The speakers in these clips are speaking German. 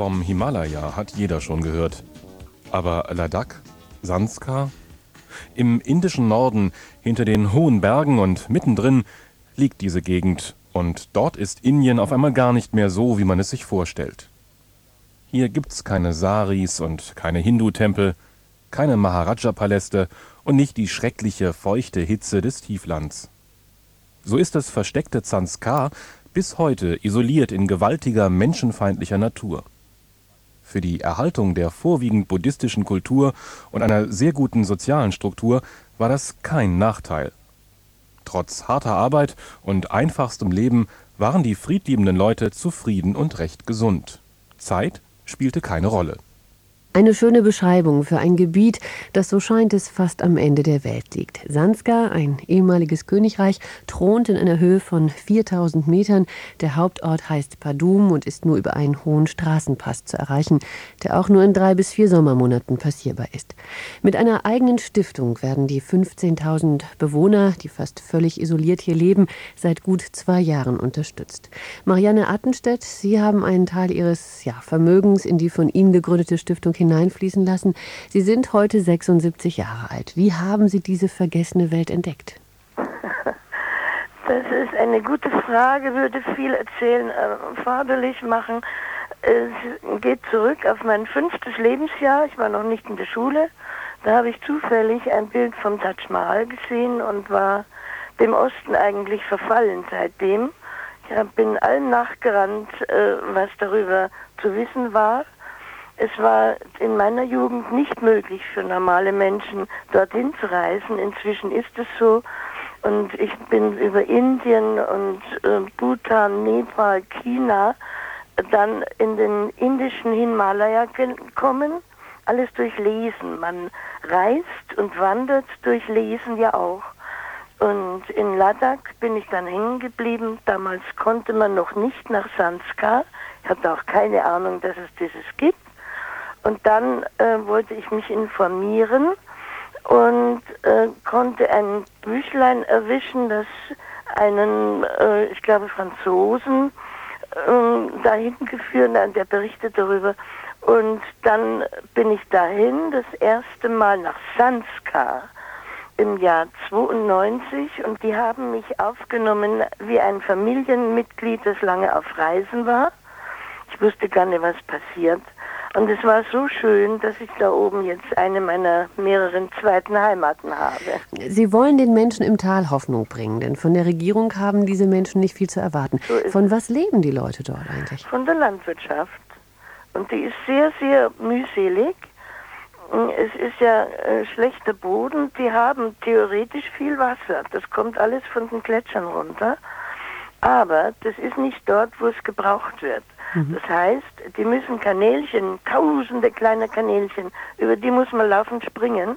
Vom Himalaya hat jeder schon gehört. Aber Ladakh? Sanskar? Im indischen Norden, hinter den hohen Bergen und mittendrin, liegt diese Gegend. Und dort ist Indien auf einmal gar nicht mehr so, wie man es sich vorstellt. Hier gibt's keine Saris und keine Hindu-Tempel, keine Maharaja-Paläste und nicht die schreckliche, feuchte Hitze des Tieflands. So ist das versteckte Zanskar bis heute isoliert in gewaltiger, menschenfeindlicher Natur. Für die Erhaltung der vorwiegend buddhistischen Kultur und einer sehr guten sozialen Struktur war das kein Nachteil. Trotz harter Arbeit und einfachstem Leben waren die friedliebenden Leute zufrieden und recht gesund. Zeit spielte keine Rolle. Eine schöne Beschreibung für ein Gebiet, das, so scheint es, fast am Ende der Welt liegt. Sanskar, ein ehemaliges Königreich, thront in einer Höhe von 4000 Metern. Der Hauptort heißt Padum und ist nur über einen hohen Straßenpass zu erreichen, der auch nur in 3 bis 4 Sommermonaten passierbar ist. Mit einer eigenen Stiftung werden die 15.000 Bewohner, die fast völlig isoliert hier leben, seit gut 2 Jahren unterstützt. Marianne Attenstedt, Sie haben einen Teil Ihres Vermögens in die von Ihnen gegründete Stiftung hineinfließen lassen. Sie sind heute 76 Jahre alt. Wie haben Sie diese vergessene Welt entdeckt? Das ist eine gute Frage, würde viel erzählen, förderlich machen. Es geht zurück auf mein 5. Lebensjahr. Ich war noch nicht in der Schule. Da habe ich zufällig ein Bild vom Taj Mahal gesehen und war dem Osten eigentlich verfallen seitdem. Ich bin allem nachgerannt, was darüber zu wissen war. Es war in meiner Jugend nicht möglich für normale Menschen, dorthin zu reisen. Inzwischen ist es so. Und ich bin über Indien und Bhutan, Nepal, China dann in den indischen Himalaya gekommen. Alles durch Lesen. Man reist und wandert durch Lesen ja auch. Und in Ladakh bin ich dann hängen geblieben. Damals konnte man noch nicht nach Sanskar. Ich hatte auch keine Ahnung, dass es dieses gibt. Und dann wollte ich mich informieren und konnte ein Büchlein erwischen, das einen, ich glaube, Franzosen dahin geführt hat, der berichtet darüber. Und dann bin ich dahin, das erste Mal nach Sanskar im Jahr 92, und die haben mich aufgenommen wie ein Familienmitglied, das lange auf Reisen war. Ich wusste gar nicht, was passiert. Und es war so schön, dass ich da oben jetzt eine meiner mehreren zweiten Heimaten habe. Sie wollen den Menschen im Tal Hoffnung bringen, denn von der Regierung haben diese Menschen nicht viel zu erwarten. So von was leben die Leute dort eigentlich? Von der Landwirtschaft. Und die ist sehr, sehr mühselig. Es ist ja schlechter Boden. Die haben theoretisch viel Wasser. Das kommt alles von den Gletschern runter. Aber das ist nicht dort, wo es gebraucht wird. Das heißt, die müssen Kanälchen, tausende kleiner Kanälchen, über die muss man laufend springen,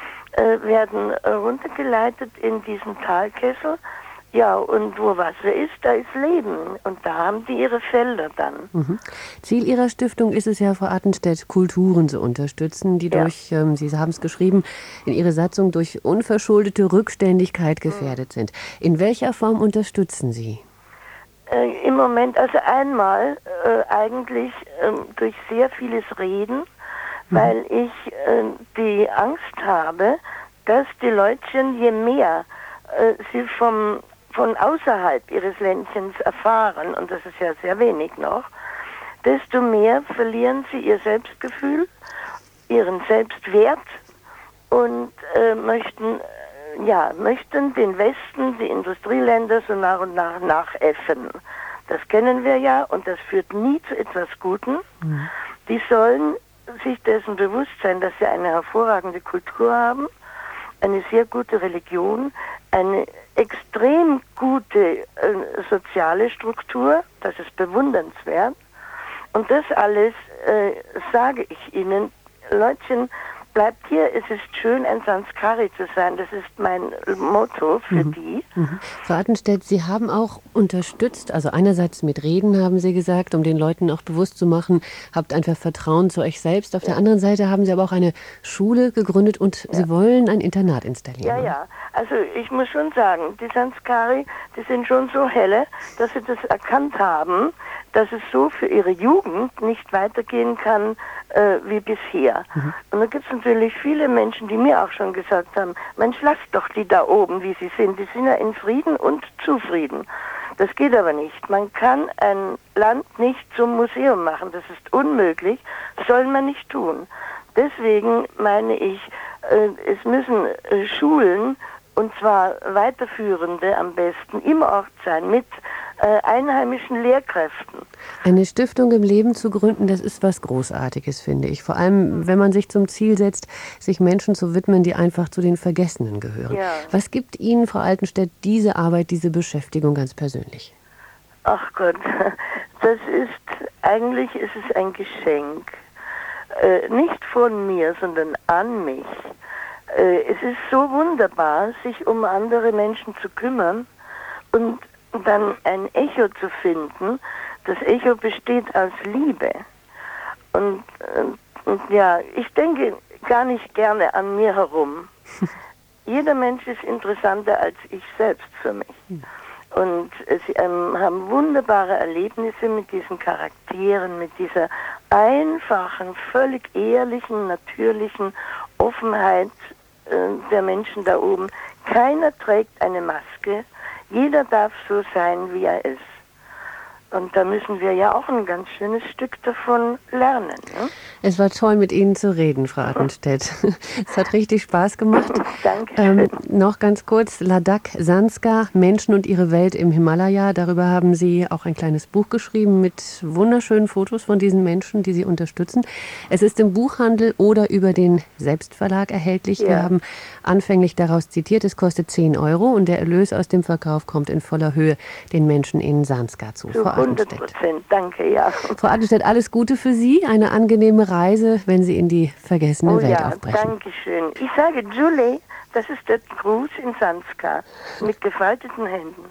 werden runtergeleitet in diesen Talkessel. Ja, und wo Wasser ist, da ist Leben. Und da haben die ihre Felder dann. Ziel Ihrer Stiftung ist es ja, Frau Attenstedt, Kulturen zu unterstützen, die durch, Sie haben es geschrieben, in Ihrer Satzung durch unverschuldete Rückständigkeit gefährdet sind. In welcher Form unterstützen Sie? Im Moment, also einmal eigentlich durch sehr vieles Reden, weil ich die Angst habe, dass die Leutchen, je mehr sie von außerhalb ihres Ländchens erfahren, und das ist ja sehr wenig noch, desto mehr verlieren sie ihr Selbstgefühl, ihren Selbstwert und möchten den Westen, die Industrieländer so nach und nach nachäffen. Das kennen wir ja, und das führt nie zu etwas Gutem. Die sollen sich dessen bewusst sein, dass sie eine hervorragende Kultur haben, eine sehr gute Religion, eine extrem gute soziale Struktur, das ist bewundernswert. Und das alles sage ich Ihnen, Leutchen, bleibt hier, es ist schön, ein Sanskari zu sein. Das ist mein Motto für die. Frau Attenstedt, Sie haben auch unterstützt, also einerseits mit Reden, haben Sie gesagt, um den Leuten auch bewusst zu machen, habt einfach Vertrauen zu euch selbst. Auf der anderen Seite haben Sie aber auch eine Schule gegründet und Sie wollen ein Internat installieren. Ja, also ich muss schon sagen, die Sanskari, die sind schon so helle, dass sie das erkannt haben, dass es so für ihre Jugend nicht weitergehen kann wie bisher. Und da gibt es natürlich viele Menschen, die mir auch schon gesagt haben, Mensch, lasst doch die da oben, wie sie sind. Die sind ja in Frieden und zufrieden. Das geht aber nicht. Man kann ein Land nicht zum Museum machen. Das ist unmöglich. Das soll man nicht tun. Deswegen meine ich, es müssen Schulen, und zwar weiterführende am besten, im Ort sein, mit einheimischen Lehrkräften. Eine Stiftung im Leben zu gründen, das ist was Großartiges, finde ich. Vor allem, wenn man sich zum Ziel setzt, sich Menschen zu widmen, die einfach zu den Vergessenen gehören. Ja. Was gibt Ihnen, Frau Altenstedt, diese Arbeit, diese Beschäftigung ganz persönlich? Ach Gott, eigentlich ist es ein Geschenk. Nicht von mir, sondern an mich. Es ist so wunderbar, sich um andere Menschen zu kümmern und dann ein Echo zu finden. Das Echo besteht aus Liebe. Und ja, ich denke gar nicht gerne an mir herum. Jeder Mensch ist interessanter als ich selbst für mich. Und sie haben wunderbare Erlebnisse mit diesen Charakteren, mit dieser einfachen, völlig ehrlichen, natürlichen Offenheit der Menschen da oben. Keiner trägt eine Maske. Jeder darf so sein, wie er ist. Und da müssen wir ja auch ein ganz schönes Stück davon lernen. Ne? Es war toll, mit Ihnen zu reden, Frau Altenstedt. Es hat richtig Spaß gemacht. Danke. Noch ganz kurz, Ladakh Sanskar, Menschen und ihre Welt im Himalaya. Darüber haben Sie auch ein kleines Buch geschrieben mit wunderschönen Fotos von diesen Menschen, die Sie unterstützen. Es ist im Buchhandel oder über den Selbstverlag erhältlich. Ja. Wir haben anfänglich daraus zitiert, es kostet 10 € und der Erlös aus dem Verkauf kommt in voller Höhe den Menschen in Sanskar zu. Zu 100%, danke, ja. Frau Altenstedt, alles Gute für Sie, eine angenehme Reise, wenn Sie in die vergessene Welt aufbrechen. Danke schön. Ich sage Julie, das ist der Gruß in Sanskar mit gefalteten Händen.